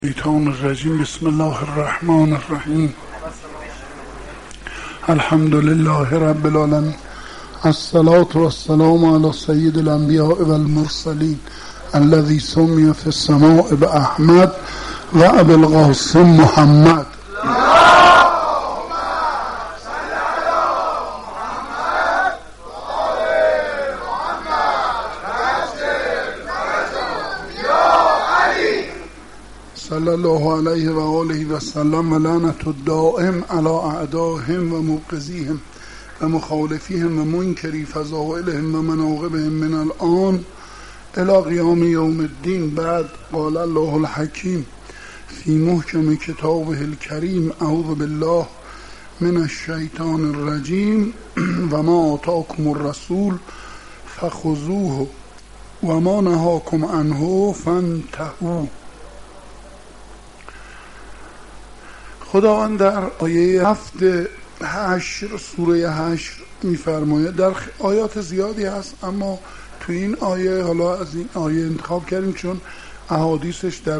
الشیطان الرجیم. بسم الله الرحمن الرحیم. الحمد لله رب العالمین. الصلاة والسلام علی سید الانبیاء والمرسلین الذی سمی فی السماء باحمد و ابی القاسم محمد. صلی الله علیه و آله و سلم و لعنت الدائم علی اعدائهم و مبغضیهم و مخالفیهم و منکری فضائلهم و مناقبهم من الان الی قیام یوم الدین. بعد قال الله الحکیم فی محکم کتابه الکریم اعوذ بالله من الشیطان الرجیم و ما آتاکم الرسول فخذوه و ما نهاکم عنه فانتهوا. خداوند در آیه 7 حشر سوره حشر میفرماید، در آیات زیادی هست اما تو این آیه، حالا از این آیه انتخاب کردیم چون احادیثش در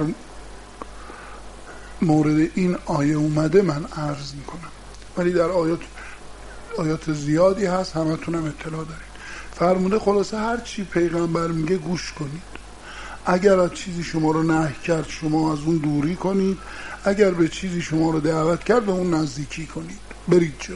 مورد این آیه اومده، من عرض میکنم، ولی در آیات زیادی هست، همتونم اطلاع دارید. فرموده خلاصه هر چی پیغمبر میگه گوش کنید، اگر از چیزی شما رو نهی کرد شما از اون دوری کنید، اگر به چیزی شما رو دعوت کرد به اون نزدیکی کنید، برید جلو.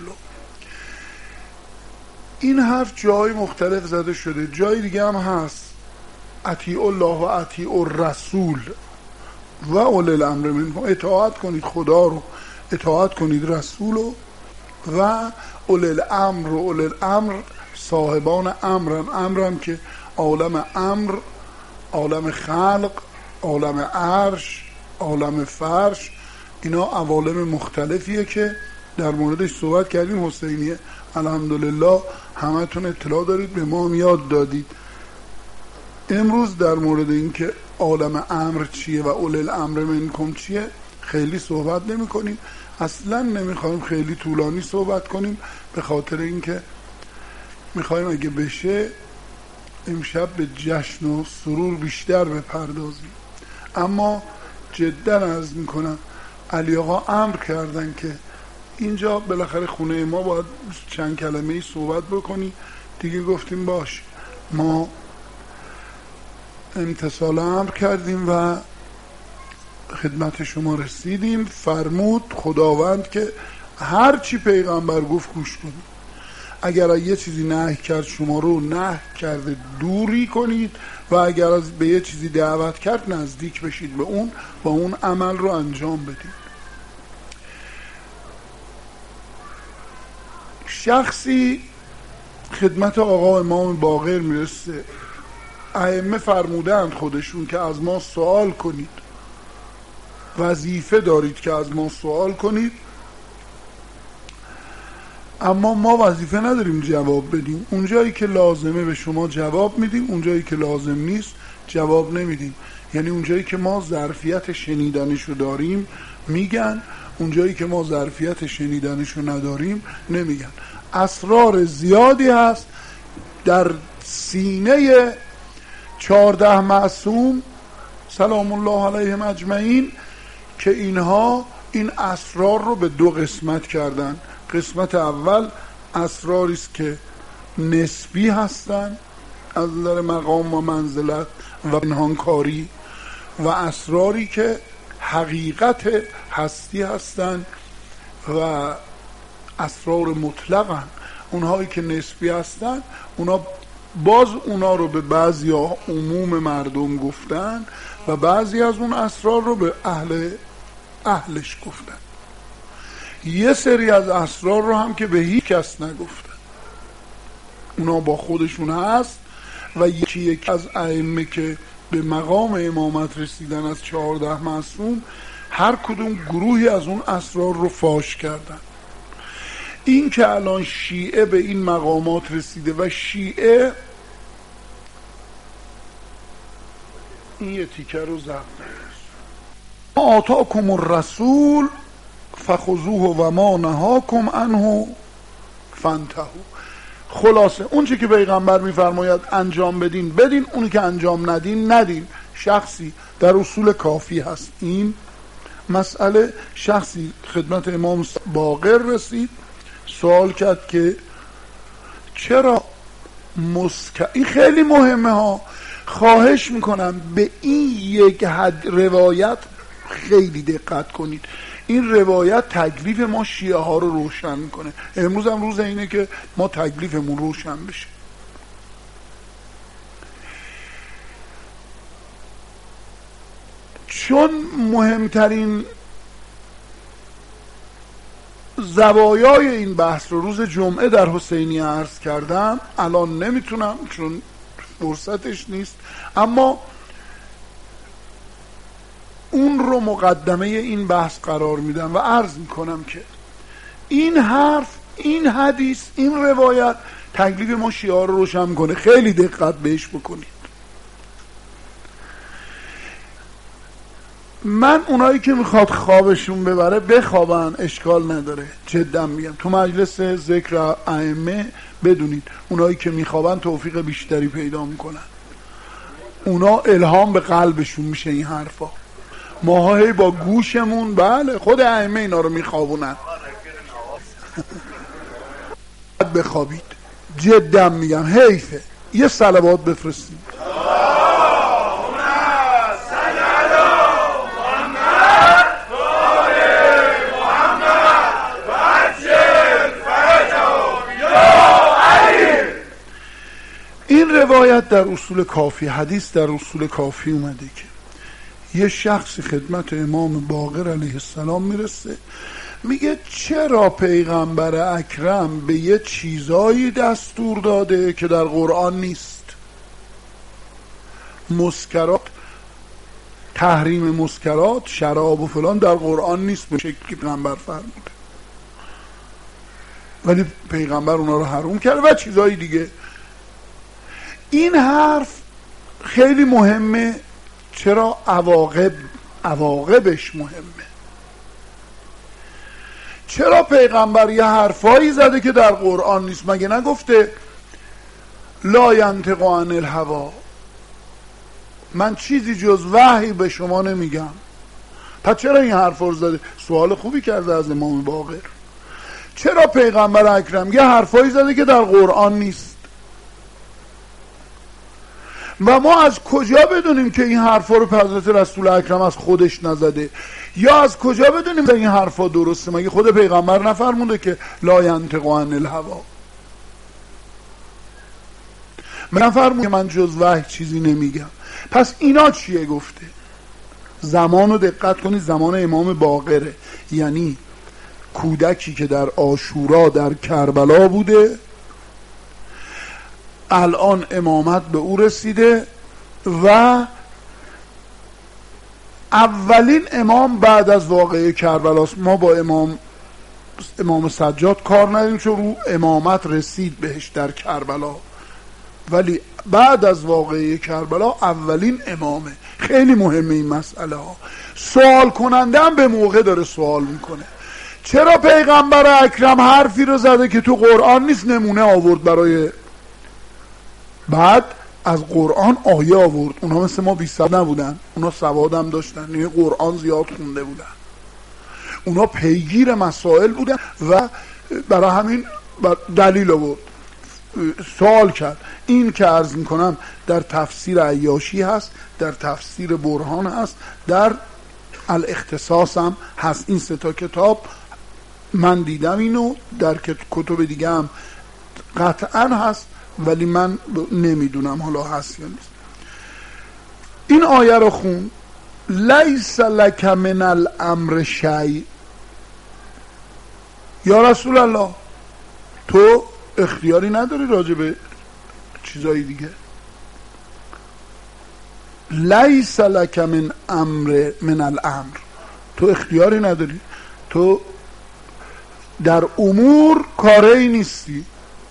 این حرف جای مختلف زده شده، جای دیگه هم هست اطیع الله و اطیع الرسول و اولی الامر منکم، اطاعت کنید خدا رو، اطاعت کنید رسول رو، و اولی الامر. و اولی الامر صاحبان امرم که عالم امر، عالم خلق، عالم عرش، عالم فرش، اینا عوالم مختلفیه که در موردش صحبت کردیم. حسینیه الحمدلله همتون اطلاع دارید، به ما هم یاد دادید. امروز در مورد این که عالم امر چیه و اولی الامر منکم چیه خیلی صحبت نمی کنیم، اصلا نمیخوایم خیلی طولانی صحبت کنیم، به خاطر اینکه میخوایم اگه بشه امشب به جشن و سرور بیشتر بپردازیم. اما جدا عرض میکنم علی آقا امر کردن که اینجا بالاخره خونه ما باید چند کلمه صحبت بکنی دیگه. گفتیم باش، ما امتثال امر کردیم و خدمت شما رسیدیم. فرمود خداوند که هر چی پیغمبر گفت گوش کنید، اگر یه چیزی نهی کرد شما رو نهی کرده دوری کنید، و اگر به یه چیزی دعوت کرد نزدیک بشید به اون و اون عمل رو انجام بدید. شخصی خدمت آقا امام باقر میرسه، ائمه فرمودند خودشون که از ما سوال کنید، وظیفه دارید که از ما سوال کنید، اما ما وظیفه نداریم جواب بدیم. اونجایی که لازمه به شما جواب میدیم، اونجایی که لازم نیست جواب نمیدیم. یعنی اونجایی که ما ظرفیت شنیدنشو داریم میگن، اونجایی که ما ظرفیت شنیدنشو نداریم نمیگن. اسرار زیادی هست در سینه 14 معصوم سلام الله علیهم اجمعین که اینها این اسرار رو به دو قسمت کردن. قسمت اول اسراری است که نسبی هستند از نظر مقام و منزلت و پنهانکاری، و اسراری که حقیقت هستی هستند و اسرار مطلقن. اونهایی که نسبی هستند اونا باز اونا رو به بعضی عموم مردم گفتن و بعضی از اون اسرار رو به اهلش گفتن. یه سری از اسرار رو هم که به هیچ کس نگفتن، اونا با خودشون هست. و یکی از ائمه که به مقام امامت رسیدن از 14 معصوم، هر کدوم گروهی از اون اسرار رو فاش کردن. این که الان شیعه به این مقامات رسیده و شیعه این یه تیکه رو ضبط نرسید. آتاکم الرسول فخذوه و ما نهاکم عنه فانتهوا. خلاصه اون چی که پیغمبر میفرماید انجام بدین بدین، اونی که انجام ندین ندین. شخصی در اصول کافی هست این مسئله شخصی خدمت امام باقر رسید، سوال کرد که چرا این خیلی مهمه ها، خواهش میکنم به این یک روایت خیلی دقت کنید. این روایت تکلیف ما شیعه ها رو روشن میکنه. امروز هم روز اینه که ما تکلیفمون روشن بشه. چون مهمترین زوایای این بحث رو روز جمعه در حسینی عرض کردم، الان نمیتونم چون فرصتش نیست، اما اون رو مقدمه این بحث قرار میدم و عرض میکنم که این حرف، این حدیث، این روایت تکلیف ما شیعه رو روشن میکنه. خیلی دقت بهش بکنید. من اونایی که میخواد خوابشون ببره بخوابن، اشکال نداره، جدا میگم. تو مجلس ذکر ائمه بدونید اونایی که میخوابن توفیق بیشتری پیدا میکنن، اونا الهام به قلبشون میشه این حرفا. ماها هی با گوشمون، بله خود ائمه اینا رو میخوابونن. بخوابید، جدا میگم، حیفه. یه صلوات بفرستیم. این روایت در اصول کافی، حدیث در اصول کافی اومده که یه شخصی خدمت امام باقر علیه السلام میرسه، میگه چرا پیغمبر اکرم به یه چیزایی دستور داده که در قرآن نیست؟ مسکرات، تحریم مسکرات، شراب و فلان در قرآن نیست به شکلی که پیغمبر فرموده، ولی پیغمبر اونا رو حرام کرده و چیزایی دیگه. این حرف خیلی مهمه. چرا؟ عواقبش مهمه. چرا پیغمبر یه حرفایی زده که در قرآن نیست؟ مگه نگفته لا ینطق عن الهوا، من چیزی جز وحی به شما نمیگم؟ پس چرا این حرفا رو زده؟ سوال خوبی کرده از امام باقر. چرا پیغمبر اکرم یه حرفایی زده که در قرآن نیست؟ و ما از کجا بدونیم که این حرفا رو حضرت رسول اکرم از خودش نزده؟ یا از کجا بدونیم که این حرفا درسته؟ مگه خود پیغمبر نفرمونده که لا ینطق عن الهوا؟ من نفرمونده من جز وحی چیزی نمیگم. پس اینا چیه گفته؟ زمان رو دقت کنید، زمان امام باقره، یعنی کودکی که در عاشورا در کربلا بوده، الان امامت به او رسیده و اولین امام بعد از واقعه کربلاست. ما با امام سجاد کار نداریم چون رو امامت رسید بهش در کربلا، ولی بعد از واقعه کربلا اولین امامه. خیلی مهمه این مسئله ها. سوال کننده هم به موقع داره سوال میکنه. چرا پیغمبر اکرم حرفی رو زده که تو قرآن نیست؟ نمونه آورد برای، بعد از قرآن آیه آورد. اونا مثل ما بی سواد نبودن، اونا سواد هم داشتن، یعنی قرآن زیاد خونده بودن، اونا پیگیر مسائل بودن و برای همین دلیل آورد. سوال کرد. این که عرض میکنم در تفسیر عیاشی هست، در تفسیر برهان هست، در الاختصاص هم هست. این سه تا کتاب من دیدم، اینو در کتب دیگه هم قطعا هست ولی من نمیدونم حالا هست یا نیست. این آیه رو خون، لیس لک من الامر شیء، یا رسول الله تو اختیاری نداری راجع به چیزایی دیگه. لیس لک من الامر، تو اختیاری نداری، تو در امور کاری نیستی.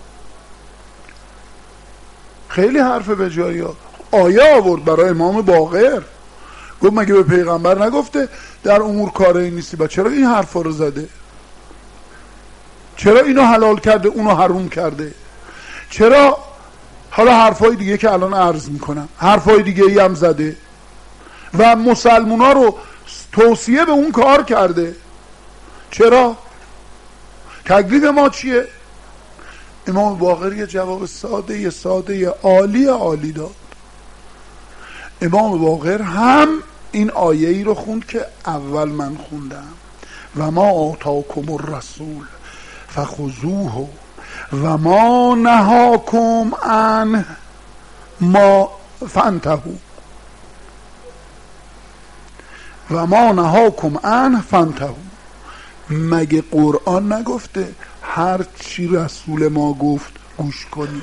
خیلی حرف به جایی ها. آیه آورد برای امام باقر، گفت مگه به پیغمبر نگفته در امور کاری نیستی؟ با چرا این حرفا رو زده؟ چرا اینو حلال کرده اونو حرام کرده؟ چرا حالا حرفای دیگه که الان عرض میکنم، حرفای دیگه ای هم زده و مسلمونا رو توصیه به اون کار کرده. چرا؟ تکلیف ما چیه؟ امام باقر یه جواب ساده عالی داد. امام باقر هم این آیه ای رو خوند که اول من خوندم، و ما آتاکم الرسول فخذوه و ما نهاکم عنه ما فانتهوا و ما نهاکم عنه فانتهوا. مگه قرآن نگفته هر چی رسول ما گفت گوش کنید؟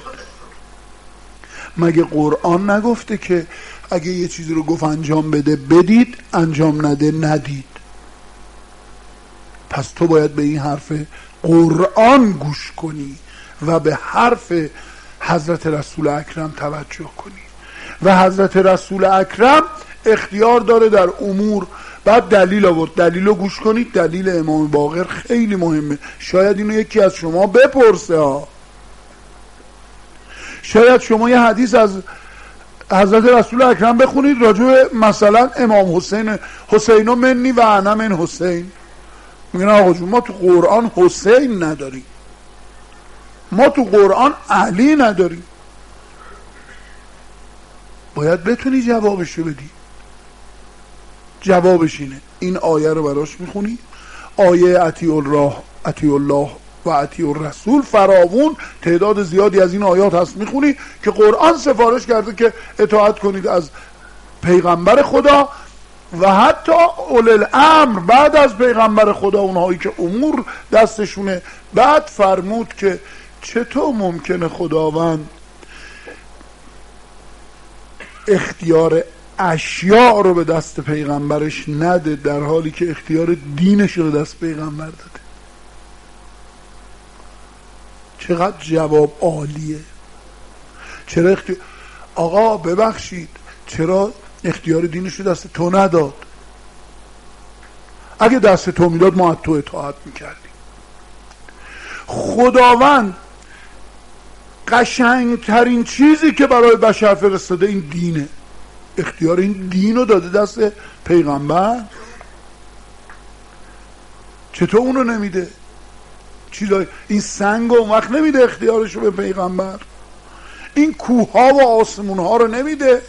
مگه قرآن نگفته که اگه یه چیزی رو گفت انجام بده بدید، انجام نده ندید؟ پس تو باید به این حرف قرآن گوش کنی و به حرف حضرت رسول اکرم توجه کنی. و حضرت رسول اکرم اختیار داره در امور. بعد دلیل آورد، دلیل رو گوش کنید. دلیل امام باقر خیلی مهمه. شاید اینو یکی از شما بپرسه ها. شاید شما یه حدیث از حضرت رسول اکرم بخونید راجع به مثلا امام حسین منی و انا من حسین. میگن آقا جون ما تو قرآن حسین نداریم، ما تو قرآن علی نداریم. باید بتونی جوابشو بدی. جوابش اینه. این آیه رو براش میخونی، آیه اطیع الله و اطیع الرسول، فراوون تعداد زیادی از این آیات هست میخونی که قرآن سفارش کرده که اطاعت کنید از پیغمبر خدا و حتی اولي الامر بعد از پیغمبر خدا، اونهایی که امور دستشونه. بعد فرمود که چطور ممکنه خداوند اختیار اشیاء رو به دست پیغمبرش نده در حالی که اختیار دینش رو به دست پیغمبر داده؟ چقدر جواب عالیه. چرا آقا ببخشید چرا اختیار دینش رو دست تو نداد؟ اگه دست تو میداد ما از تو اطاعت میکردیم. خداوند قشنگترین چیزی که برای بشر فرستاده این دینه. اختیار این دین رو داده دست پیغمبر. چطور اونو نمیده؟ این سنگ اون وقت نمیده اختیارش رو به پیغمبر؟ این کوه ها و آسمون ها رو نمیده؟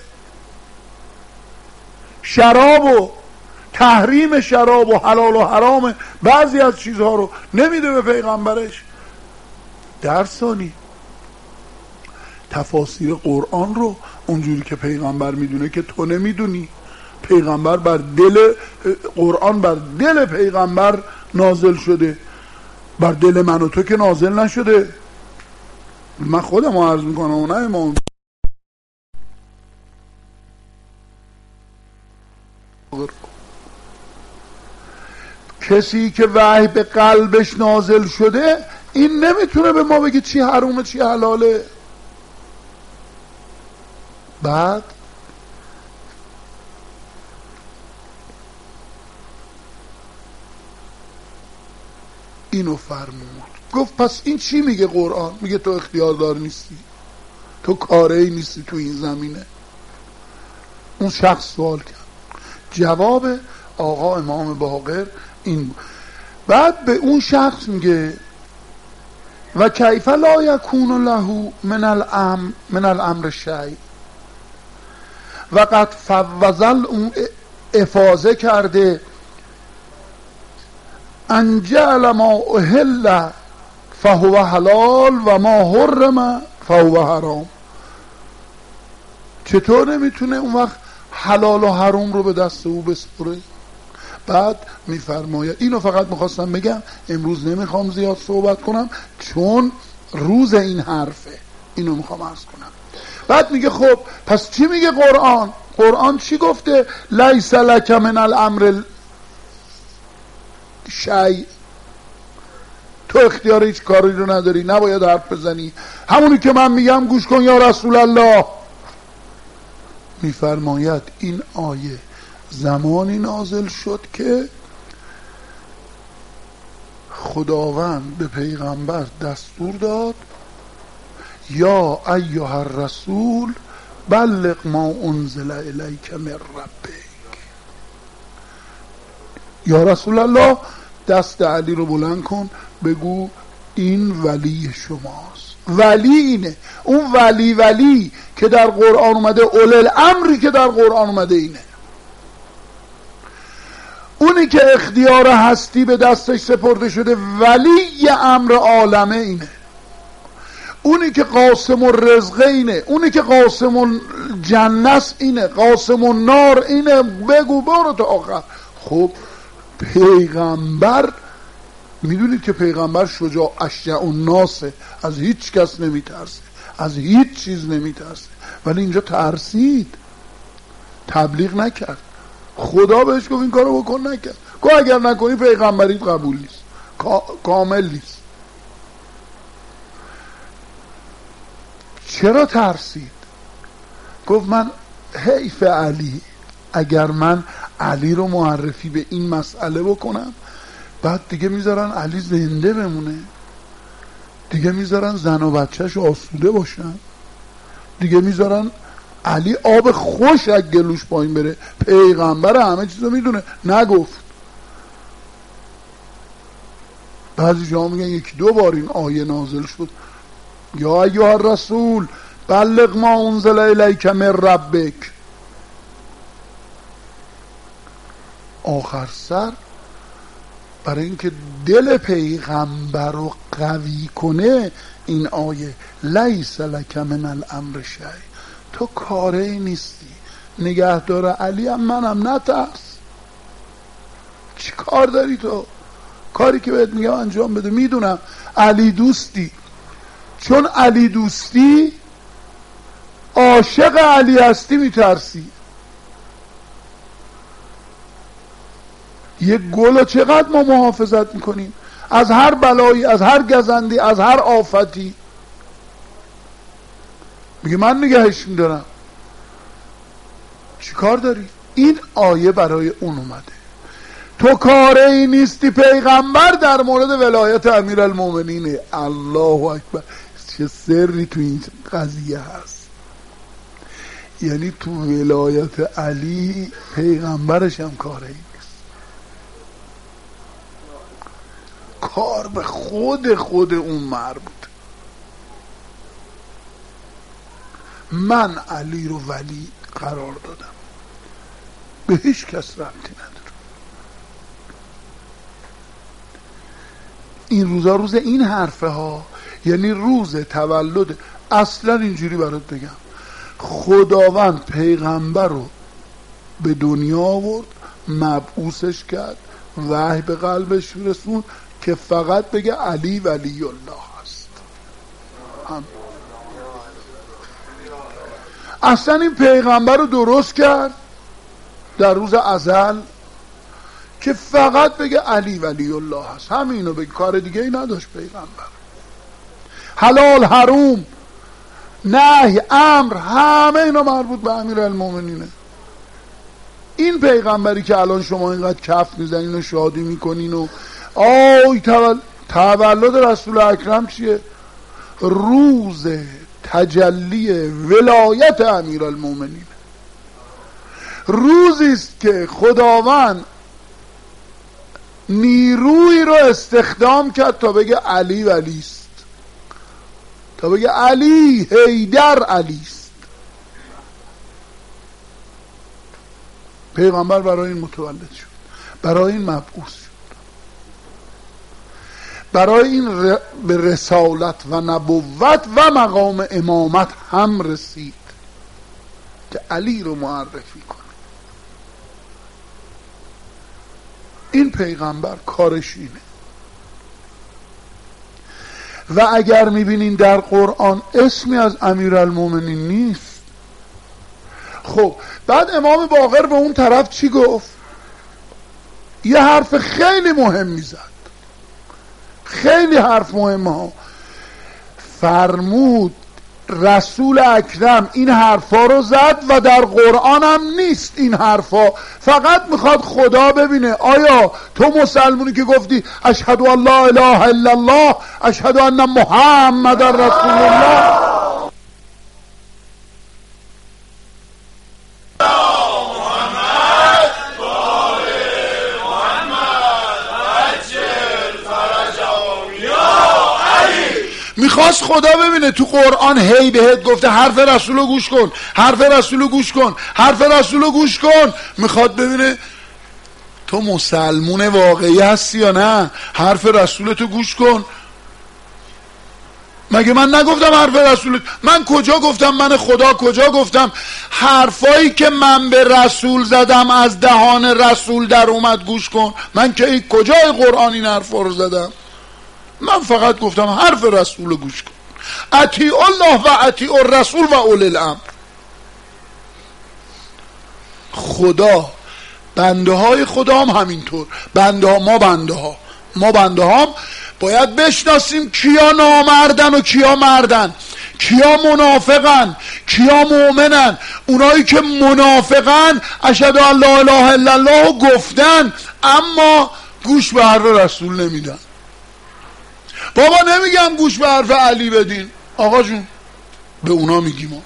شراب و تحریم شراب و حلال و حرام بعضی از چیزها رو نمیده به پیغمبرش؟ در ثانی تفاسیر قرآن رو اونجوری که پیغمبر میدونه که تو نمیدونی. پیغمبر قرآن بر دل پیغمبر نازل شده، بر دل من و تو که نازل نشده. من خودم عرض میکنم و نه امام. کسی که وحی به قلبش نازل شده این نمیتونه به ما بگه چی حرومه چی حلاله. بعد اینو فرمود، گفت پس این چی میگه قرآن؟ میگه تو اختیاردار نیستی، تو کاری نیستی تو این زمینه. اون شخص سوال کرد، جواب آقا امام باقر این بود. بعد به اون شخص میگه و کیف لا یکون له من الامر شیء، و قد فوضل اون افاضه کرده ان جعل ما احل فهو حلال و ما حرم فهو حرام. چطور نمیتونه اون وقت حلال و حرام رو به دست او بسپره؟ بعد میفرماید، اینو فقط میخواستم بگم، امروز نمیخوام زیاد صحبت کنم چون روز این حرفه، اینو میخوام عرض کنم. بعد میگه خب پس چی میگه قرآن؟ قرآن چی گفته؟ لیس لک من الامر شیء، تو اختیار هیچ کاری رو نداری، نباید حرف بزنی، همونی که من میگم گوش کن یا رسول الله. میفرماید این آیه زمانی نازل شد که خداوند به پیغمبر دستور داد یا ایها الرسول بلغ ما انزل الیک من ربک. یا رسول الله دست علی رو بلند کن بگو این ولی شماست. ولی اینه، اون ولی که در قرآن اومده، اول الامری که در قرآن اومده اینه. اونی که اختیار هستی به دستش سپرده شده ولی امر عالمه اینه. اونی که قاسم الرزق اینه، اونی که قاسم الجنت اینه، قاسم النار اینه، بگو برو تا آخر. خب پیغمبر، میدونید که پیغمبر شجاع اشجع الناسه، از هیچ کس نمیترسه، از هیچ چیز نمیترسه، ولی اینجا ترسید، تبلیغ نکرد. خدا بهش گفت این کارو بکن، نکرد. گفت اگر نکنی پیغمبریت قبول نیست، کامل نیست. چرا ترسید؟ گفت من حیف علی، اگر من علی رو معرفی به این مسئله بکنم بعد دیگه میذارن علی زنده بمونه، دیگه میذارن زن و بچهش آسوده باشن، دیگه میذارن علی آب خوش از گلوش پایین بره. پیغمبر همه چیزو میدونه، نگفت. بعضی جا میگن یکی دو بار این آیه نازل شد، یا ایها الرسول بلغ ما انزل الیک من ربک. آخر سر برای اینکه دل پیغمبر رو قوی کنه این آیه لیس لک من الامر شیء، تو کاری نیستی، نگهدار علی هم منم، نترس. چی کار داری تو؟ کاری که بهت میگم انجام بده. میدونم علی دوستی، چون علی دوستی عاشق علی هستی میترسی. یه گل چقدر ما محافظت میکنیم از هر بلایی، از هر گزندی، از هر آفتی. میگه من نگهش میدارم. چی کار داری؟ این آیه برای اون اومده. تو کاری نیستی. پیغمبر در مورد ولایت امیرالمومنینه. الله اکبر، چه سری تو این قضیه هست. یعنی تو ولایت علی پیغمبرش هم کاری نیست، کار به خود اون مربوط. من علی رو ولی قرار دادم، به هیچ کس ربطی نداره. این روزا روز این حرفه ها، یعنی روز تولد. اصلا اینجوری برات بگم، خداوند پیغمبر رو به دنیا آورد، مبعوثش کرد، وحی به قلبش رسوند که فقط بگه علی ولی الله هست. اصلا این پیغمبر رو درست کرد در روز ازل که فقط بگه علی ولی الله هست، همینو بگه، کار دیگه ای نداشت پیغمبر. حلال حروم نهی امر همه اینا مربوط به امیرالمومنینه. این پیغمبری که الان شما اینقدر کف میزنین و شادی میکنین و آی تولد رسول اکرم چیه؟ روز تجلی ولایت امیرالمومنین، روزی است که خداوند نیروی رو استخدام کرد تا بگه علی ولی است، تا بگه علی حیدر علی است. پیغمبر برای این متولد شد، برای این مبعوث شد، برای این به رسالت و نبوت و مقام امامت هم رسید که علی رو معرفی کنه. این پیغمبر کارش اینه. و اگر میبینین در قرآن اسمی از امیرالمومنین نیست، خب بعد امام باقر به اون طرف چی گفت؟ یه حرف خیلی مهم میزد، خیلی حرف مهمه ها. فرمود رسول اکرم این حرفا رو زد و در قرآن هم نیست این حرفا، فقط میخواد خدا ببینه آیا تو مسلمونی که گفتی اشهد ان لا اله الا الله اشهد ان محمد رسول الله، میخواست خدا ببینه تو قرآن هی بهت گفته حرف رسولو گوش کن، حرف رسولو گوش کن، حرف رسولو گوش کن. میخواد ببینه تو مسلمون واقعی هستی یا نه. حرف رسولتو گوش کن. مگه من نگفتم حرف رسول؟ من کجا گفتم؟ من خدا کجا گفتم حرفایی که من به رسول زدم از دهان رسول در اومد گوش کن؟ من که کجای قرآن این حرفا رو زدم؟ من فقط گفتم حرف رسول رو گوش کن. اطیع الله و اطیع الرسول و اولی الامر. خدا، بنده های خدا هم همینطور. بنده ها، ما بنده ها باید بشناسیم کیا نامردن و کیا مردن، کیا منافقن کیا مؤمنن. اونایی که منافقن اشهد ان لا اله الا الله گفتن اما گوش به حرف رسول نمیدن. بابا نمیگم گوش به حرف علی بدین، آقا جون به اونا میگیم. ما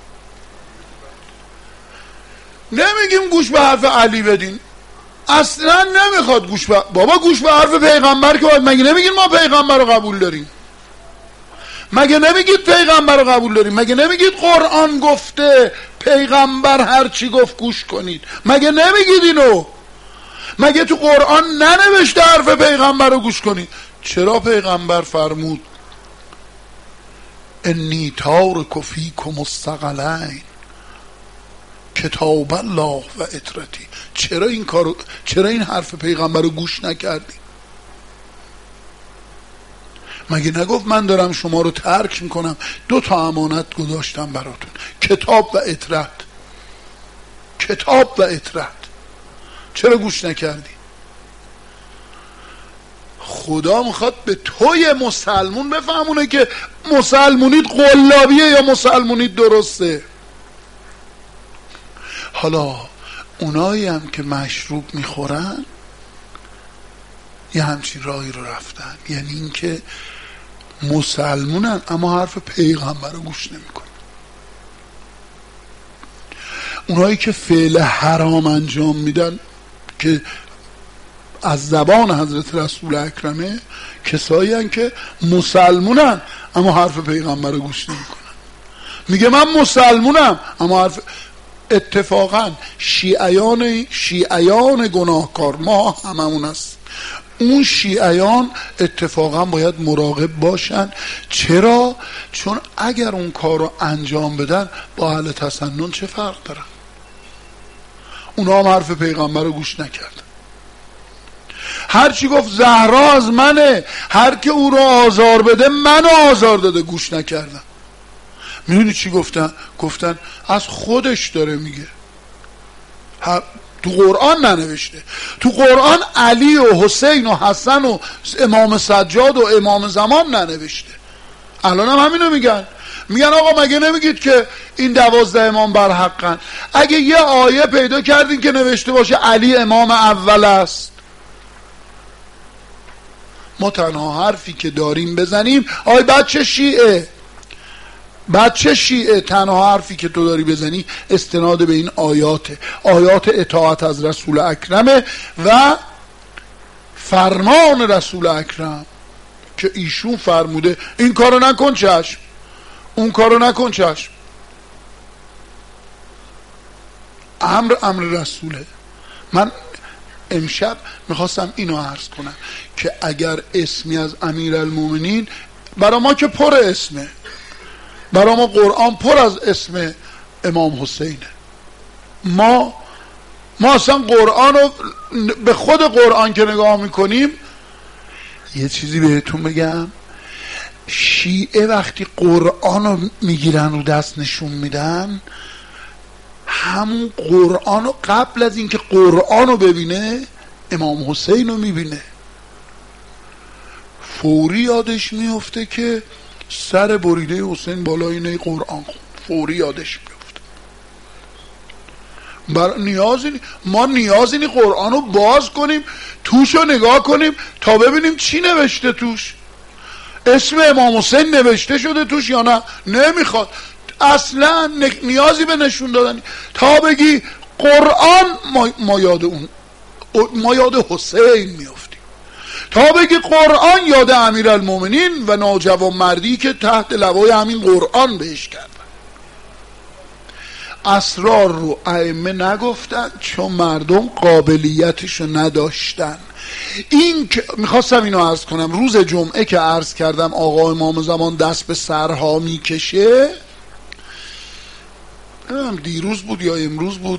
نمیگیم گوش به حرف علی بدین، اصلا نمیخواد گوش به بابا گوش به حرف پیغمبر که باید. مگه نمیگید ما پیغمبر رو قبول داریم؟ مگه نمیگید پیغمبر رو قبول داریم؟ مگه نمیگید قرآن گفته پیغمبر هر چی گفت گوش کنید؟ مگه نمیگید اینو؟ مگه تو قرآن ننوشته حرف پیغمبر رو گوش کنید؟ چرا پیغمبر فرمود انی تارک فیکم الثقلین کتاب الله و اطرتی؟ چرا این حرف پیغمبر رو گوش نکردی؟ مگه نگفت من دارم شما رو ترک میکنم، 2 امانت گذاشتم براتون، کتاب و اطرت. کتاب و اطرت چرا گوش نکردی؟ خدا میخواد به توی مسلمون بفهمونه که مسلمونیت قلابیه یا مسلمونیت درسته. حالا اونایی هم که مشروب میخورن یه همچین راهی رو رفتن، یعنی این که مسلمونن اما حرف پیغمبر رو گوش نمیکنن. اونایی که فعل حرام انجام میدن که از زبان حضرت رسول اکرمه، کسایی هن که مسلمونن اما حرف پیغمبر رو گوش نمیکنن. میگه من مسلمونم اما حرف. اتفاقا شیعیان گناهکار ما هممون هست. اون شیعیان اتفاقا باید مراقب باشن. چرا؟ چون اگر اون کار رو انجام بدن با اهل تسنن چه فرق دارن؟ اونا هم حرف پیغمبر رو گوش نکردن. هر چی گفت زهرا از منه، هر که او رو آزار بده منو آزار داده، گوش نکردن. میدونی چی گفتن؟ گفتن از خودش داره میگه. تو قرآن ننوشته. تو قرآن علی و حسین و حسن و امام سجاد و امام زمان ننوشته. الان هم همینو میگن آقا مگه نمیگید که این 12 امام برحقن؟ اگه یه آیه پیدا کردین که نوشته باشه علی امام اول است، ما تنها حرفی که داریم بزنیم آی بچه شیعه تنها حرفی که تو داری بزنی استناد به این آیات اطاعت از رسول اکرمه و فرمان رسول اکرم که ایشون فرموده این کارو نکن چشم، اون کارو نکن چشم. امر رسوله. من امشب میخواستم اینو عرض کنم که اگر اسمی از امیرالمومنین، برای ما که پر اسمه، برای ما قرآن پر از اسم امام حسینه. ما اصلا قرآن رو به خود قرآن که نگاه میکنیم، یه چیزی بهتون بگم، شیعه وقتی قرآن رو میگیرن رو دست نشون میدن، همون قرآن رو قبل از اینکه قرآن رو ببینه امام حسین رو میبینه، فوری یادش میفته که سر بریده حسین بالای اینه قرآن، فوری یادش میفته. ما نیاز اینی قرآن رو باز کنیم، توش رو نگاه کنیم تا ببینیم چی نوشته توش. اسم امام حسین نوشته شده توش یا نه؟ نمیخواد اصلا. نیازی به نشون دادن تا بگی قرآن، ما یاد حسین میافتیم. تا بگی قرآن یاد امیرالمومنین و ناجوانمردی که تحت لوای همین قرآن بهش کردن. اسرار رو ائمه نگفتن چون مردم قابلیتشو نداشتن. این که میخواستم اینو عرض کنم، روز جمعه که عرض کردم آقا امام زمان دست به سرها میکشه، دیروز بود یا امروز بود،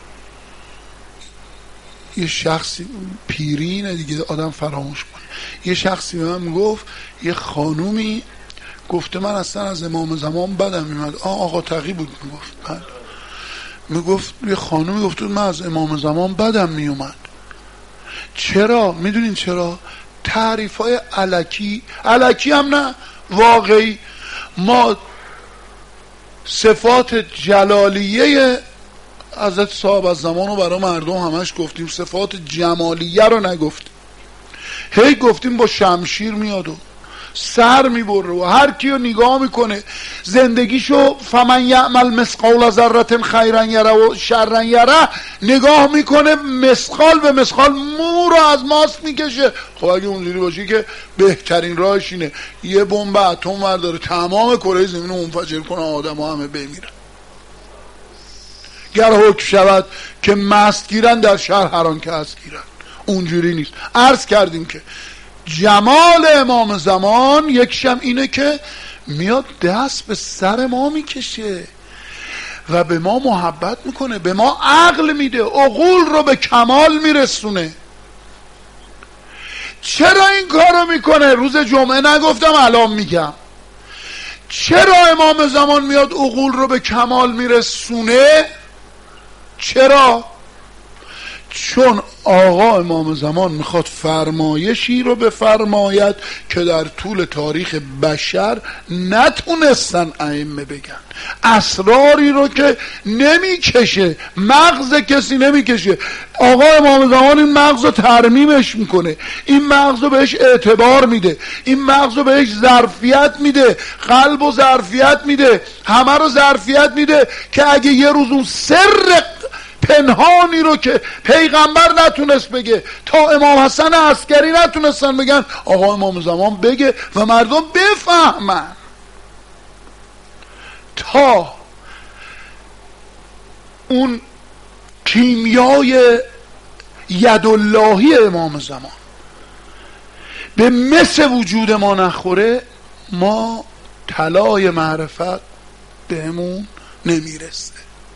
یه شخصی، پیرینه دیگه آدم فراموش کنه، یه شخصی به من میگفت یه خانومی گفته من اصلا از امام زمان بدم میمد. آقا تقی بود میگفت، میگفت یه خانومی گفته من از امام زمان بدم میومد. چرا؟ میدونین چرا؟ تعریف های علکی هم نه واقعی. ما صفات جلالیه حضرت صاحب از زمان رو برای مردم همش گفتیم، صفات جمالیه رو نگفتیم. هی گفتیم با شمشیر میاد و سر میبره و هر کیو نگاه میکنه زندگیشو فمن یعمل مثقال ذره خیرا یره و شرا یره نگاه میکنه، مثقال به مثقال مو رو از ماست میکشه. خب اگه اونجوری باشی که بهترین راهش اینه یه بمب اتم ورداره تمام کره زمین رو منفجر کنه، آدم ها همه بمیرن. گر حکم شود که مست گیرن در شهر هر آن که هست گیرن. اونجوری نیست. عرض کردیم که جمال امام زمان یکشم اینه که میاد دست به سر ما میکشه و به ما محبت میکنه، به ما عقل میده، عقول رو به کمال میرسونه. چرا این کارو میکنه؟ روز جمعه نگفتم الان میگم. چرا امام زمان میاد عقول رو به کمال میرسونه؟ چرا؟ چون آقا امام زمان میخواد فرمایشی رو بفرماید که در طول تاریخ بشر نتونستن ائمه بگن، اسراری رو که نمیکشه، مغز کسی نمیکشه. آقا امام زمان این مغز رو ترمیمش میکنه، این مغز رو بهش اعتبار میده، این مغز رو بهش ظرفیت میده، قلب و ظرفیت میده، همه رو ظرفیت میده که اگه یه روز اون سر پنهانی رو که پیغمبر نتونست بگه، تا امام حسن عسکری نتونستن بگن، آقا امام زمان بگه و مردم بفهمن. تا اون کیمیای یداللهی امام زمان به مس وجود ما نخوره، ما طلای معرفت بهمون نمیرسه.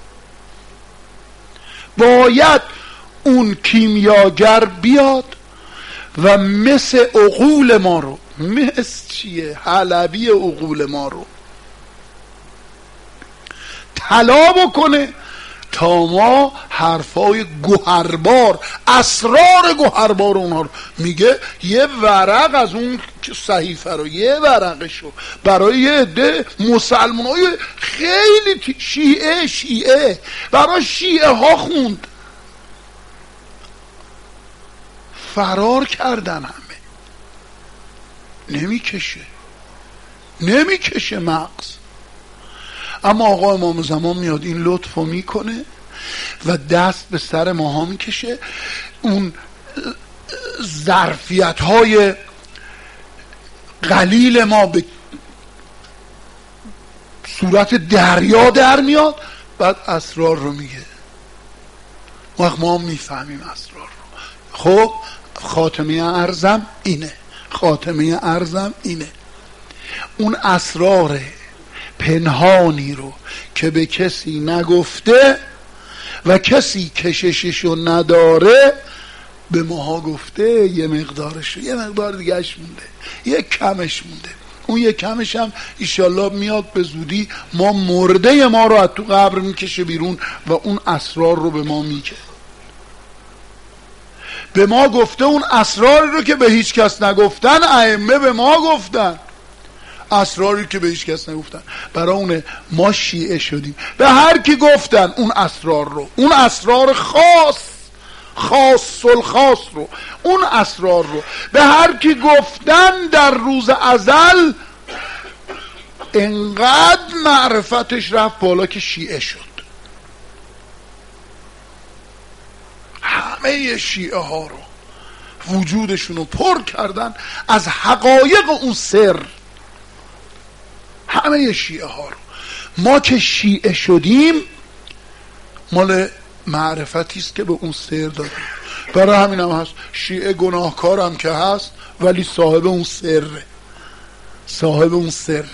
باید اون کیمیاگر بیاد و مس عقول ما رو، مس چیه؟ حلبی عقول ما رو طلا بکنه تا ما حرفای گوهربار، اسرار گوهربار اونها رو میگه. یه ورق از اون صحیفه رو، یه ورقشو برای یه عده مسلمانای خیلی شیعه برای شیعه ها خوند، فرار کردن همه. نمیکشه مغز. اما آقا امام زمان میاد این لطفو میکنه و دست به سر ماها میکشه. اون ظرفیت های قلیل ما به صورت دریا در میاد، بعد اسرار رو میگه. وقت ما میفهمیم اسرار رو. خب خاتمه ارزم اینه اون اسرار پنهانی رو که به کسی نگفته و کسی کشششو نداره به ماها گفته، یه مقدارش، یه مقدار دیگهش مونده، یه کمش مونده. اون یه کمش هم ایشالله میاد به زودی، ما مرده ما رو از تو قبر میکشه بیرون و اون اسرار رو به ما میگه. به ما گفته اون اسرار رو که به هیچ کس نگفتن، ائمه به ما گفتن، اسراری که به هیچ کس نگفتن. برای اون ما شیعه شدیم. به هر کی گفتن اون اسرار رو، اون اسرار خاص الخاص رو، اون اسرار رو به هر کی گفتن در روز ازل، انقدر معرفتش رفت بالا که شیعه شد. همه شیعه ها رو وجودشون رو پر کردن از حقایق اون سر. همه شیعه ها رو، ما که شیعه شدیم مال معرفتی است که به اون سر دادیم. برای همین هم هست شیعه گناهکار هم که هست ولی صاحب اون سره، صاحب اون سره.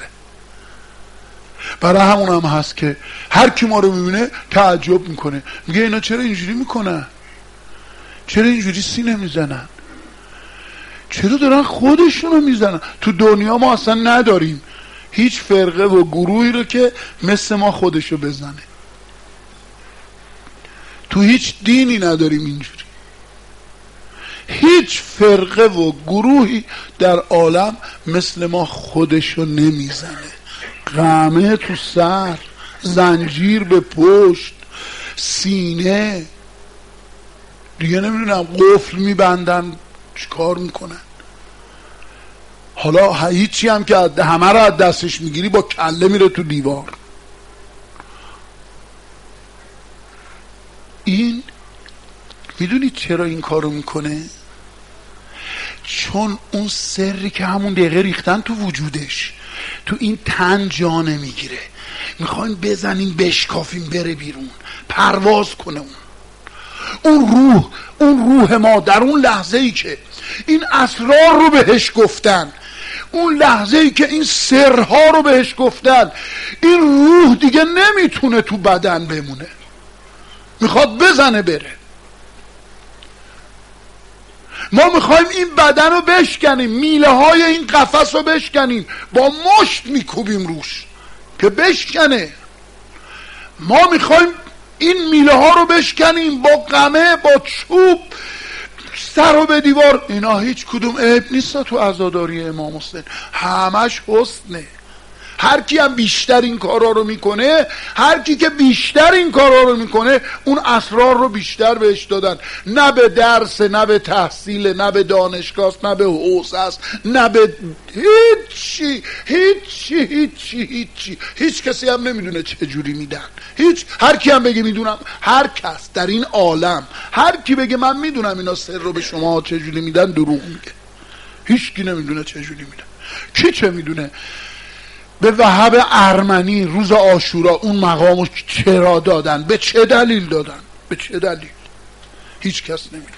برای همون هم هست که هر کی ما رو میبینه تعجب میکنه، میگه اینا چرا اینجوری میکنن، چرا اینجوری سینه میزنن، چرا دارن خودشونو میزنن. تو دنیا ما اصلا نداریم هیچ فرقه و گروهی رو که مثل ما خودشو بزنه. تو هیچ دینی نداریم اینجوری. هیچ فرقه و گروهی در عالم مثل ما خودشو نمیزنه. قمه تو سر، زنجیر به پشت، سینه، دیگه نمیدونم قفل میبندن، چیکار میکنن. حالا هیچی هم که همه رو از دستش میگیری با کله میره تو دیوار. این میدونید چرا این کارو میکنه؟ چون اون سری که همون دقیقه ریختن تو وجودش، تو این تن جا نمیگیره. میخوایم بزنیم بشکافیم بره بیرون، پرواز کنه. اون روح ما در اون لحظه ای که این اسرار رو بهش گفتن، اون لحظه ای که این سرها رو بهش گفتن، این روح دیگه نمیتونه تو بدن بمونه، میخواد بزنه بره. ما میخوایم این بدن رو بشکنیم، میله های این قفس رو بشکنیم، با مشت میکوبیم روش که بشکنه. ما میخوایم این میله ها رو بشکنیم با قمه، با چوب، سر رو به دیوار. اینا هیچ کدوم عیب نیست تو عزاداری امام حسین، همش حسنه. هر کی هم بیشتر این کارا رو میکنه، هر کی که بیشتر این کارا رو میکنه، اون اسرار رو بیشتر بهش دادن. نه به درس، نه به تحصیل، نه به دانشگاه، نه به حوزه است، نه به هیچی. هیچ کسی هم نمیدونه چه جوری میدن. هر کی هم بگه میدونم، هر کس در این عالم، هر کی بگه من میدونم اینا سر رو به شما چه جوری میدن، دروغ میگه. هیچ کی نمیدونه چه جوری میدن. کی چه میدونه؟ به وهاب ارمنی روز عاشورا اون مقامو چرا دادن، به چه دلیل دادن، به چه دلیل؟ هیچ کس نمیدونه.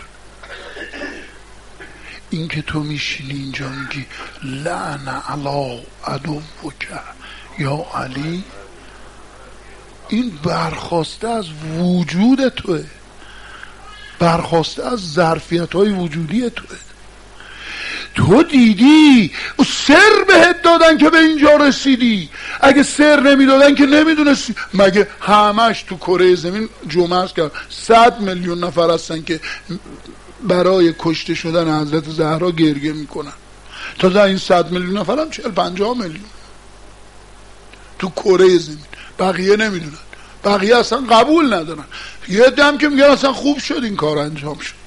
این که تو میشینی اینجا میگی لعن علی عدوک یا علی، این برخواسته از وجود توه، برخواسته از ظرفیت های وجودی توه. تو دیدی سر بهت دادن که به اینجا رسیدی، اگه سر نمیدادن که نمیدونستی. مگه همش تو کره زمین جمعه است که 100 میلیون نفر هستن که برای کشته شدن حضرت زهرا گریه میکنن. تا این 100 میلیون نفر هم 40-50 میلیون تو کره زمین، بقیه نمیدونن، بقیه اصلا قبول ندارن. یه دم که میگن اصلا خوب شد این کار انجام شد.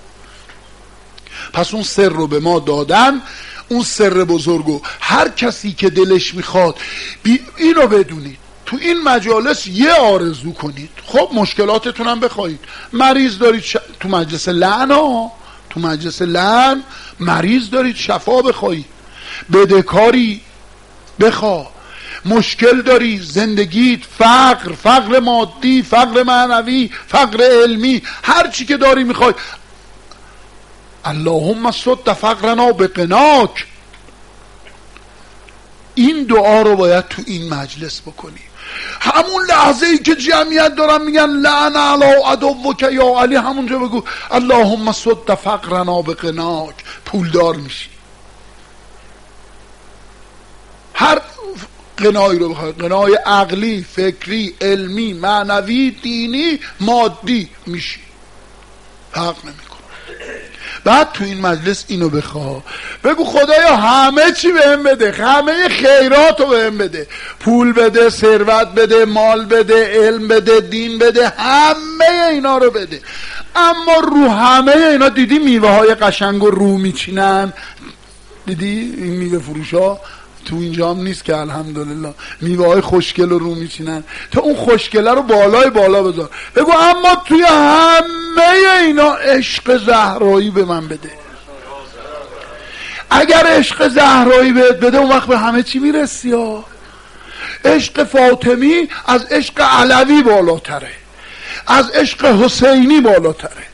پس اون سر رو به ما دادن، اون سر بزرگو هر کسی که دلش میخواد اینو بدونید. تو این مجالس یه آرزو کنید، خب مشکلاتتون هم بخواید. مریض دارید تو مجلس لعن تو مجلس لعن مریض دارید شفا بخواید، بدهکاری بخوا، مشکل داری زندگیت، فقر مادی، فقر معنوی، فقر علمی، هر چی که داری میخوای، اللهم سد فقرنا بغناک. این دعا رو باید تو این مجلس بکنی. همون لحظه ای که جمعیت دارن میگن لعن علی عدوک یا علی، همونجا بگو اللهم سد فقرنا بغناک، پولدار میشی. هر غنایی رو بخوای، غنای عقلی، فکری، علمی، معنوی، دینی، مادی میشی، فرق نمیکنه. بعد تو این مجلس اینو بخواه، بگو خدایا همه چی بهم بده، همه خیرات رو بهم بده، پول بده، ثروت بده، مال بده، علم بده، دین بده، همه اینا رو بده. اما رو همه اینا دیدی میوه های قشنگ و رو میچینن؟ دیدی این میوه فروش ها تو اینجا هم نیست که الحمدلله میوه های خوشگل رو میچینن؟ تو اون خوشگله رو بالای بالا بذار، بگو اما توی همه اینا عشق زهرایی به من بده. اگر عشق زهرایی بهت بده اون وقت به همه چی میرسی ها. عشق فاطمی از عشق علوی بالاتره، از عشق حسینی بالاتره،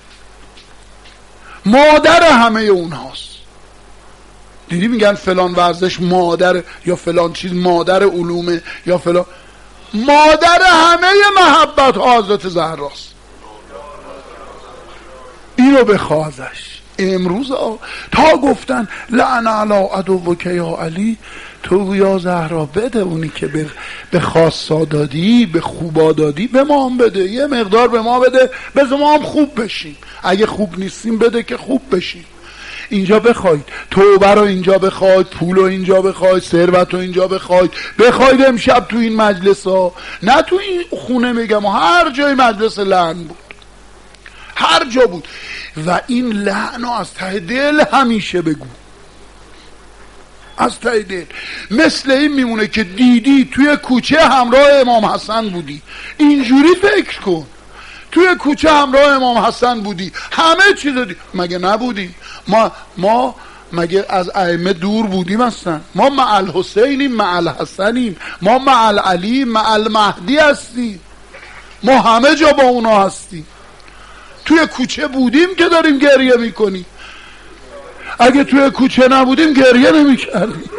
مادر همه اونهاست. دیدی میگن فلان ورزش مادر، یا فلان چیز مادر علومه، یا فلان، مادر همه محبت ها حضرت زهراست. اینو بخواه ازش. امروز تا گفتن لعن علی عدوک یا علی، تو یا زهرا بده اونی که به خاصا دادی، به خوبا دادی، به ما هم بده، یه مقدار به ما بده، بذار ما هم خوب بشیم. اگه خوب نیستیم بده که خوب بشیم. اینجا بخواید توبه رو اینجا بخواید، پول رو اینجا بخواید، ثروت رو اینجا بخواید امشب تو این مجلس ها، نه تو این خونه میگم، هر جای مجلس لعن بود، هر جا بود. و این لعن رو از ته دل همیشه بگو، از ته دل. مثل این میمونه که دیدی توی کوچه همراه امام حسن بودی، اینجوری فکر کن، توی کوچه همراه امام حسن بودی، همه چیز دی. مگه نبودیم؟ ما مگه از ائمه دور بودیم اصلا؟ ما مع الحسینیم، مع الحسنیم، ما مع العلی، مع المهدی هستیم، ما همه جا با اونا هستیم. توی کوچه بودیم که داریم گریه میکنیم. اگه توی کوچه نبودیم گریه نمیکردیم.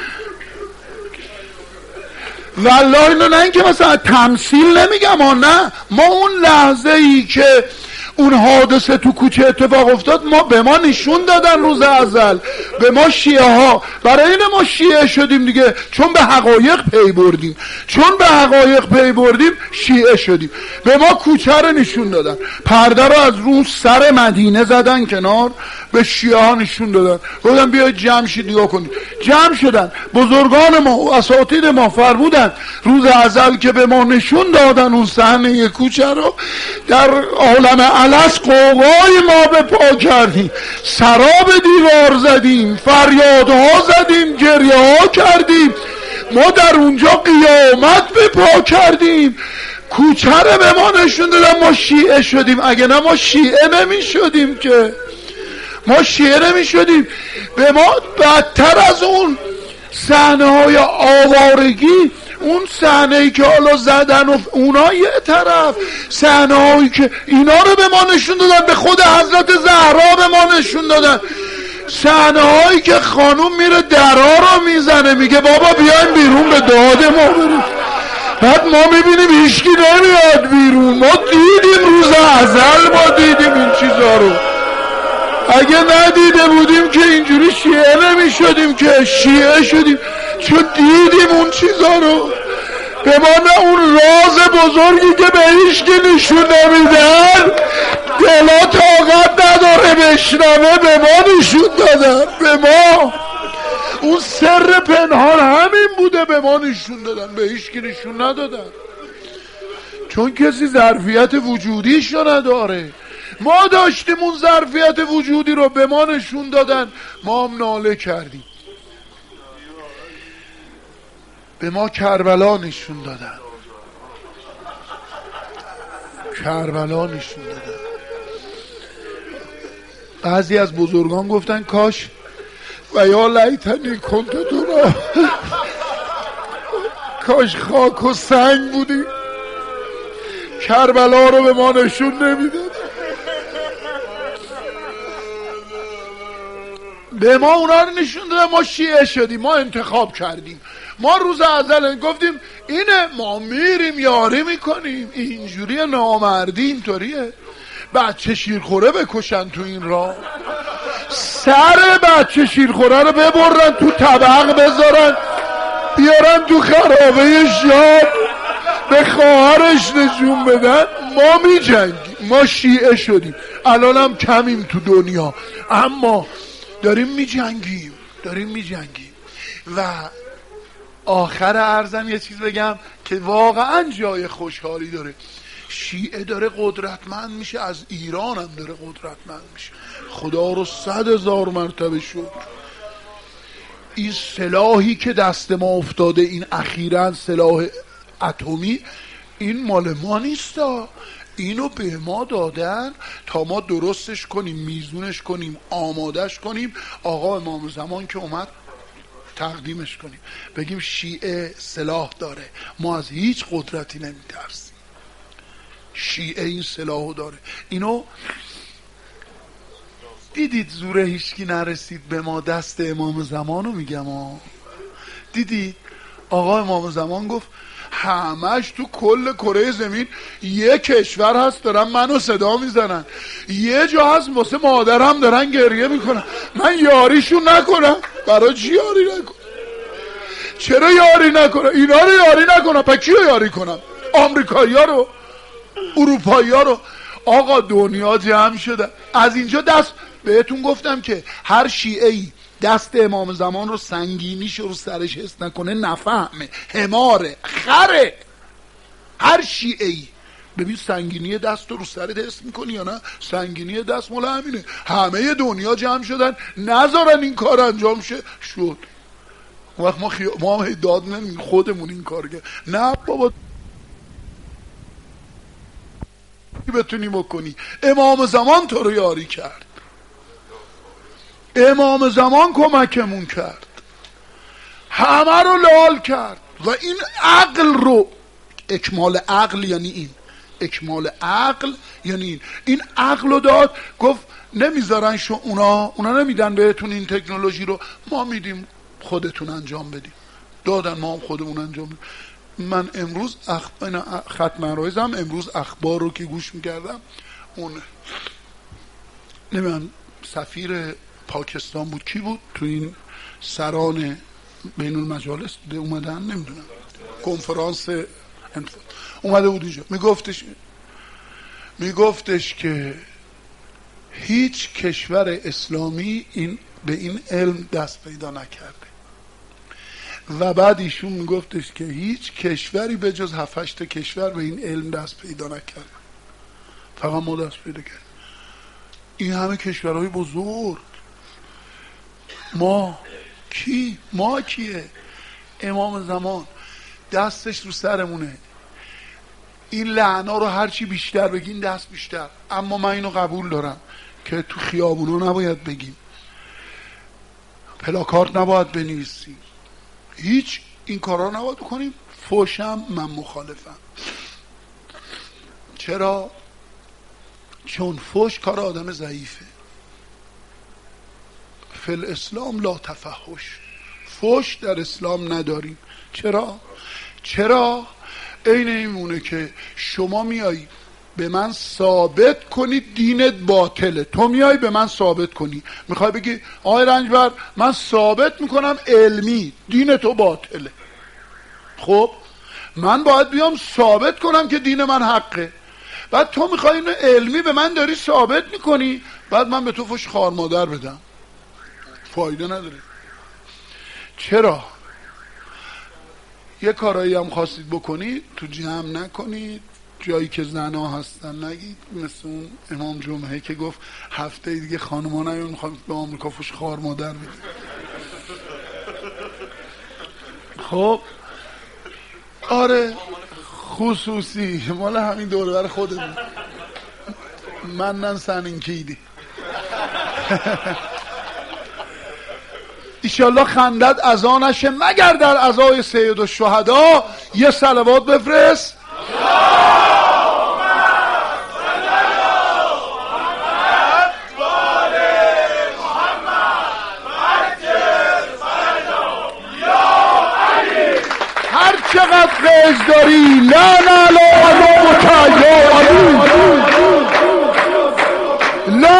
والله اینو نه اینکه مثلا تمثیل نمیگم ها، نه، ما اون لحظه ای که اون حادثه تو کوچه اتفاق افتاد، ما به ما نشون دادن روز ازل، به ما شیعه ها، برای این ما شیعه شدیم دیگه، چون به حقایق پی بردیم، چون به حقایق پی بردیم شیعه شدیم. به ما کوچه رو نشون دادن، پرده رو از رو سر مدینه زدن کنار، به شیعه ها نشون دادن، گفتن بیاید جمع شید نگاه کنید. جمع شدن. بزرگان ما و اساتید ما فرمودن روز ازل که به ما نشون دادن اون صحنه کوچه رو، در عالم الست قوقای ما به پا کردیم، سراب دیوار زدیم، فریادها زدیم، گریه ها کردیم، ما در اونجا قیامت به پا کردیم. کوچه رو به ما نشون دادن، ما شیعه شدیم. اگه نه ما شیعه نمی شدیم که، ما شیعه نمی شدیم. به ما بدتر از اون صحنه های آوارگی، اون صحنه‌ای که حالا زدن و اونا یه طرف، صحنه‌هایی که اینا رو به ما نشون دادن، به خود حضرت زهرا به ما نشون دادن، صحنه‌هایی که خانوم میره درا رو میزنه، میگه بابا بیایم بیرون به داد ما بریم، بعد ما میبینیم هیچکی نمیاد بیرون. ما دیدیم روز ازل، ما دیدیم این چیزا رو. اگه ندیده بودیم که اینجوری شیعه نمی شدیم، که شیعه شدیم چون دیدیم اون چیزا رو. به ما نه اون راز بزرگی که به هیچکی نشون نمیدن، دلا طاقت نداره بشنوه، به ما نشون دادن. به ما اون سر پنهان همین بوده، به ما نشون دادن، به هیچکی نشون ندادن، چون کسی ظرفیت وجودیش رو نداره. ما داشتیم اون ظرفیت وجودی رو، به ما نشون دادن، ما هم ناله کردیم. به ما کربلا نشون دادن، کربلا نشون دادن. بعضی از بزرگان گفتن کاش و یا لیتنی کنت دونا، کاش خاک و سنگ بودی، کربلا رو به ما نشون نمیداد. به ما اونا رو نشون دادن، ما شیعه شدیم، ما انتخاب کردیم، ما روز ازل گفتیم اینه، ما میریم یاری میکنیم. اینجوریه نامردی، اینطوریه. بچه شیرخوره بکشن تو این راه، سر بچه شیرخوره رو ببرن تو طبق بذارن، بیارن تو خرابه شاد به خواهرش نشون بدن. ما میجنگیم، ما شیعه شدیم، الان هم کمیم تو دنیا، اما داریم میجنگیم، داریم میجنگیم. و آخر عرضم یه چیز بگم که واقعا جای خوشحالی داره. شیعه داره قدرتمند میشه، از ایران هم داره قدرتمند میشه، خدا رو 100,000 مرتبه شکر. این سلاحی که دست ما افتاده، این اخیراً سلاح اتمی، این مال ما نیستا، اینو به ما دادن تا ما درستش کنیم، میزونش کنیم، آمادش کنیم، آقا امام زمان که اومد تقدیمش کنیم، بگیم شیعه سلاح داره، ما از هیچ قدرتی نمیترسیم، شیعه این سلاحو داره. اینو دیدید زور هیچکی نرسید به ما، دست امام زمانو میگم دیدید آقا امام زمان گفت همش تو کل کره زمین یه کشور هست دارن منو صدا میزنن، یه جا هست واسه مادرم دارن گریه میکنن، من یاریشون نکنم؟ برای چی یاری نکنم؟ چرا یاری نکنم؟ اینا رو یاری نکنم، پس کیو یاری کنم؟ آمریکایی ها رو، اروپایی ها رو. آقا دنیا جمع شده از اینجا. دست بهتون گفتم که هر شیعه‌ای دست امام زمان رو سنگینیش رو سرش حس نکنه نفهمه، حماره، خره. هر شیعه‌ای ببین سنگینی دست رو سرت حس میکنی یا نه؟ سنگینی دست مال همینه. همه دنیا جمع شدن نذارن این کار انجام شه، شد. وقت ما هم داد نمیگیم خودمون این کار کرد. نه بابا بتونی بکنی. امام زمان تو رو یاری کرد، امام زمان کمکمون کرد، همه رو لال کرد. و این عقل رو، اکمال عقل یعنی این، اکمال عقل یعنی این عقل رو داد. گفت نمیذارن اونا نمیدن بهتون این تکنولوژی رو، ما میدیم خودتون انجام بدیم. دادن ما هم خودمون انجام بدیم. من امروز ختم عرایزم امروز اخبار رو که گوش میکردم، اون نمیدونم سفیر پاکستان بود کی بود تو این سران بین المجالس اومدن، نمیدونم کنفرانس اومده بود اینجا، میگفتش که هیچ کشور اسلامی به این علم دست پیدا نکرده. و بعد ایشون میگفتش که هیچ کشوری به جز 7-8 کشور به این علم دست پیدا نکرد، فقط ما دست پیدا کرد. این همه کشورهای بزرگ. ما کیه؟ امام زمان دستش رو سرمونه. این لعنا رو هرچی بیشتر بگین دست بیشتر. اما من اینو قبول دارم که تو خیابونا نباید بگیم، پلاکارد نباید بنویسیم، هیچ این کارا نباید کنیم. فوشم من مخالفم. چرا؟ چون فوش کار آدم ضعیفه. فی الاسلام لا تفحش، فوش در اسلام نداریم. چرا؟ این ایمونه که شما میایی به من ثابت کنی دینت باطله، تو میای به من ثابت کنی، میخوای بگی آقای رنجبر من ثابت میکنم علمی دین تو باطله. خب من باید بیام ثابت کنم که دین من حقه، بعد تو میخوای اینو علمی به من داری ثابت میکنی، بعد من به تو فوش خوار مادر بدم، فایده نداره. چرا؟ یه کارایی هم خواستید بکنید تو جمع نکنید، جایی که زنها هستن نگید، مثل اون امام جمعه که گفت هفته دیگه خانوما نیون میخوام به آمریکا فوش خوار مادر بدید. خب آره خصوصی مال همین دوربر خودمون، من سنین کیدی. ایشالله خندت ازا نشه مگر در ازای سید الشهدا. یه صلوات بفرست. هر چقدر قیز داری لا لا لا لا